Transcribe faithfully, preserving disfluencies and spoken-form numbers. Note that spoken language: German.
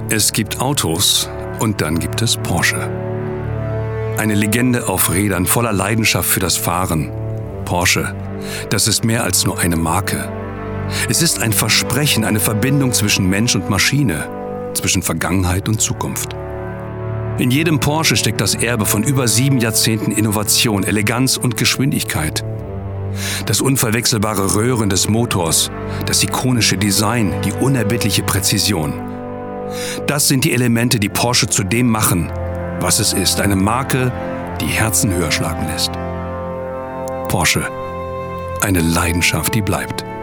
Es gibt Autos und dann gibt es Porsche. Eine Legende auf Rädern voller Leidenschaft für das Fahren. Porsche, das ist mehr als nur eine Marke. Es ist ein Versprechen, eine Verbindung zwischen Mensch und Maschine, zwischen Vergangenheit und Zukunft. In jedem Porsche steckt das Erbe von über sieben Jahrzehnten Innovation, Eleganz und Geschwindigkeit. Das unverwechselbare Röhren des Motors, das ikonische Design, die unerbittliche Präzision. Das sind die Elemente, die Porsche zu dem machen, was es ist. Eine Marke, die Herzen höher schlagen lässt. Porsche. Eine Leidenschaft, die bleibt.